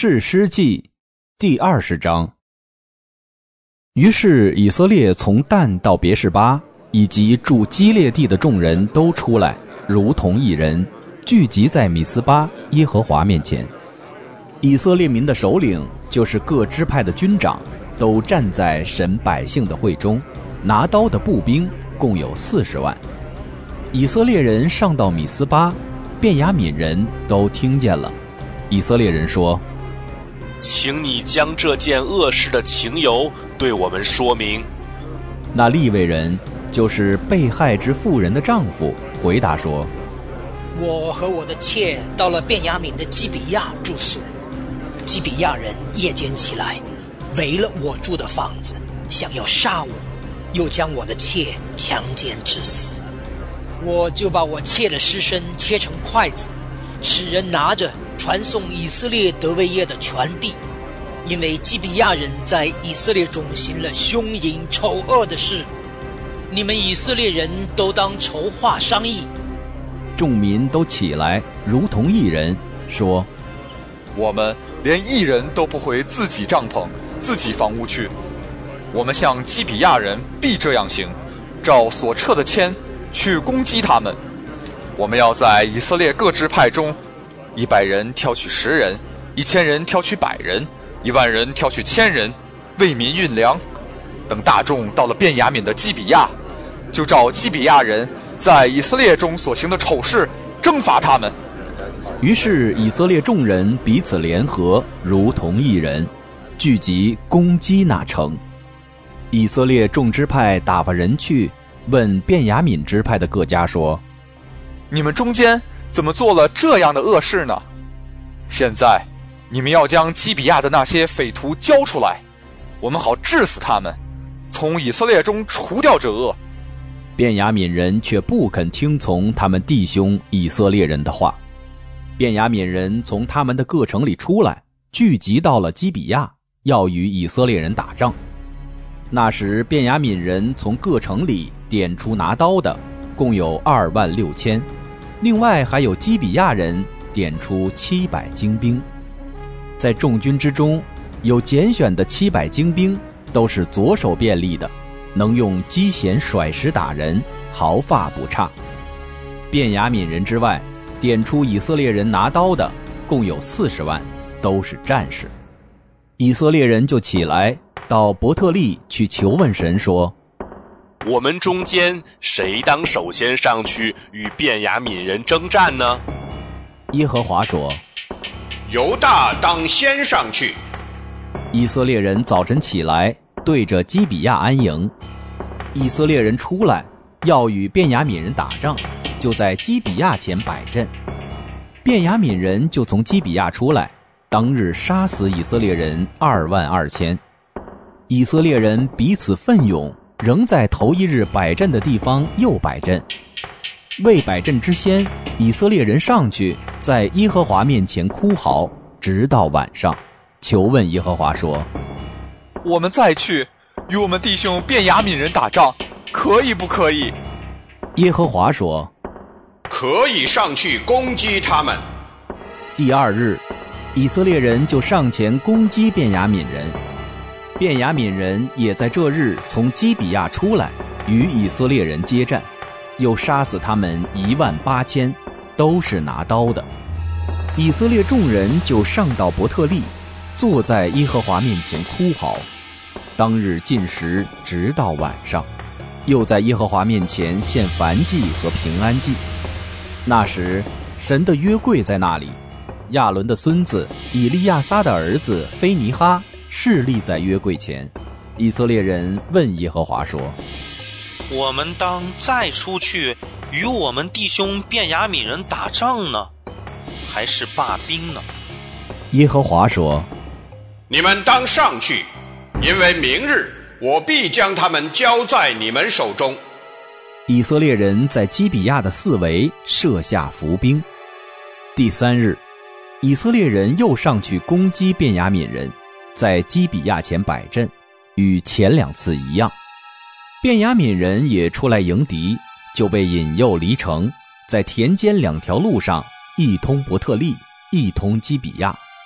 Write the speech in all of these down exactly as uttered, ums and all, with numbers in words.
士师记第二十章。于是以色列从但到别是巴，以及住基列地的众人都出来，如同一人，聚集在米斯巴耶和华面前。以色列民的首领，就是各支派的军长，都站在审百姓的会中，拿刀的步兵共有四十万。以色列人上到米斯巴，便雅悯人都听见了。以色列人说： 请你将这件恶事的情由对我们说明。 那利未人，就是被害之妇人的丈夫，回答说： 我和我的妾到了便雅悯的基比亚住宿，基比亚人夜间起来，围了我住的房子，想要杀我，又将我的妾强奸致死。我就把我妾的尸身切成筷子，使人拿着传送以色列得为业的全地，因为基比亚人在以色列中行了凶淫丑恶的事。你们以色列人都当筹划商议。 众民都起来，如同一人，说： 我们连一人都不回自己帐篷、自己房屋去。我们向基比亚人必这样行，照所撤的签去攻击他们。我们要在以色列各支派中，一百人挑取十人，一千人挑取百人，一万人挑取千人，为民运粮。等大众到了便雅悯的基比亚，就照基比亚人在以色列中所行的丑事征伐他们。 于是以色列众人彼此联合，如同一人，聚集攻击那城。以色列众支派打发人去问便雅悯支派的各家说： 你们中间怎么做了这样的恶事呢？现在你们要将基比亚的那些匪徒交出来，我们好治死他们，从以色列中除掉这恶。 便雅悯人却不肯听从他们弟兄以色列人的话。便雅悯人从他们的各城里出来，聚集到了基比亚，要与以色列人打仗。那时便雅悯人从各城里点出拿刀的，共有二万六千，另外还有基比亚人点出七百精兵。在众军之中，有拣选的七百精兵，都是左手便利的，能用机弦甩石打人，毫发不差。便雅悯人之外，点出以色列人拿刀的共有四十万，都是战士。以色列人就起来到伯特利去求问神说： 我们中间谁当首先上去与便雅悯人征战呢？ 耶和华说： 犹大当先上去。 以色列人早晨起来，对着基比亚安营。以色列人出来要与便雅悯人打仗，就在基比亚前摆阵。便雅悯人就从基比亚出来，当日杀死以色列人二万二千。以色列人彼此奋勇，仍在头一日摆阵的地方又摆阵。未摆阵之先，以色列人上去，在耶和华面前哭嚎，直到晚上，求问耶和华说： 我们再去与我们弟兄便雅悯人打仗，可以不可以？ 耶和华说： 可以上去攻击他们。 第二日，以色列人就上前攻击便雅悯人。便雅悯人也在这日从基比亚出来，与以色列人接战，又杀死他们一万八千，都是拿刀的。以色列众人就上到伯特利，坐在耶和华面前哭嚎。当日进食直到晚上，又在耶和华面前献燔祭和平安祭。那时神的约柜在那里，亚伦的孙子以利亚撒的儿子菲尼哈侍立在约柜前。以色列人问耶和华说： 我们当再出去与我们弟兄便雅悯人打仗呢，还是罢兵呢？ 耶和华说： 你们当上去，因为明日我必将他们交在你们手中。 以色列人在基比亚的四围设下伏兵。第三日，以色列人又上去攻击便雅悯人，在基比亚前摆阵，与前两次一样。便雅悯人也出来迎敌，就被引诱离城，在田间两条路上，一通伯特利，一通基比亚，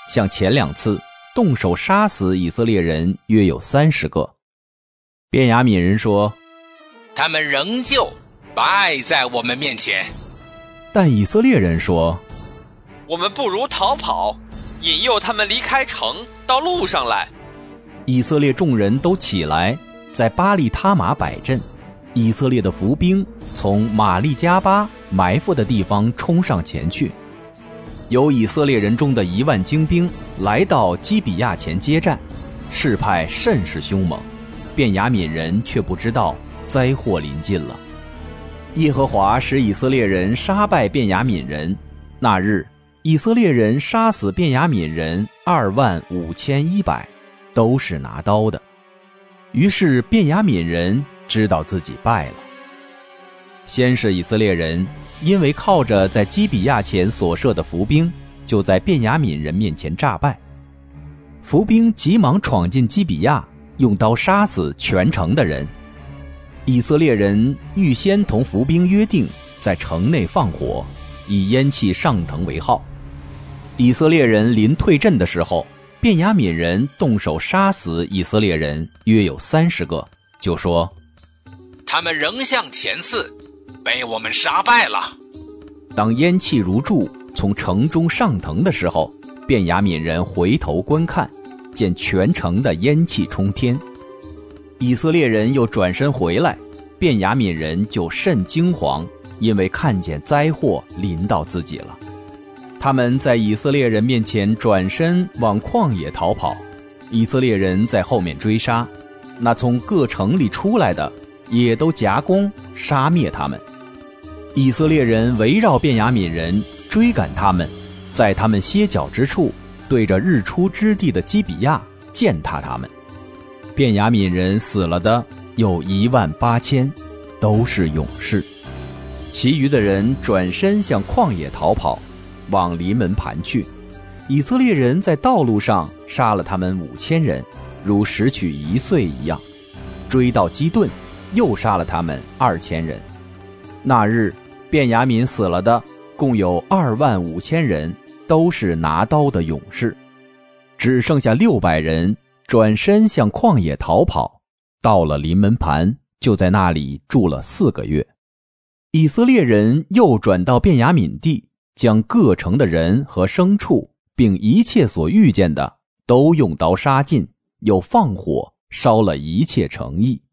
像前两次动手杀死以色列人约有三十个。便雅悯人说， 他们仍旧败在我们面前。 但以色列人说， 我们不如逃跑，引诱他们离开城，到路上来。 以色列众人都起来，在巴利他玛摆阵。以色列的伏兵从玛利加巴埋伏的地方冲上前去。有以色列人中的一万精兵来到基比亚前接战，势派甚是凶猛。便雅悯人却不知道灾祸临近了。耶和华使以色列人杀败便雅悯人，那日以色列人杀死便雅悯人二万五千一百，都是拿刀的。于是便雅悯人知道自己败了。先是以色列人因为靠着在基比亚前所设的伏兵，就在便雅悯人面前诈败。伏兵急忙闯进基比亚，用刀杀死全城的人。以色列人预先同伏兵约定，在城内放火，以烟气上腾为号。以色列人临退阵的时候，便雅悯人动手杀死以色列人约有三十个，就说， 他们仍像前次，被我们杀败了。 当烟气如柱从城中上腾的时候，便雅悯人回头观看，见全城的烟气冲天。以色列人又转身回来，便雅悯人就甚惊惶，因为看见灾祸临到自己了。他们在以色列人面前转身往旷野逃跑，以色列人在后面追杀，那从各城里出来的也都夹攻杀灭他们。以色列人围绕便雅悯人追赶他们，在他们歇脚之处，对着日出之地的基比亚践踏他们。便雅悯人死了的有一万八千，都是勇士。其余的人转身向旷野逃跑，往临门盘去。以色列人在道路上杀了他们五千人，如拾取一岁一样。追到基顿，又杀了他们二千人。那日便雅悯死了的共有二万五千人，都是拿刀的勇士。只剩下六百人转身向旷野逃跑，到了临门盘，就在那里住了四个月。以色列人又转到便雅悯地，将各城的人和牲畜并一切所遇见的都用刀杀尽，又放火烧了一切城邑。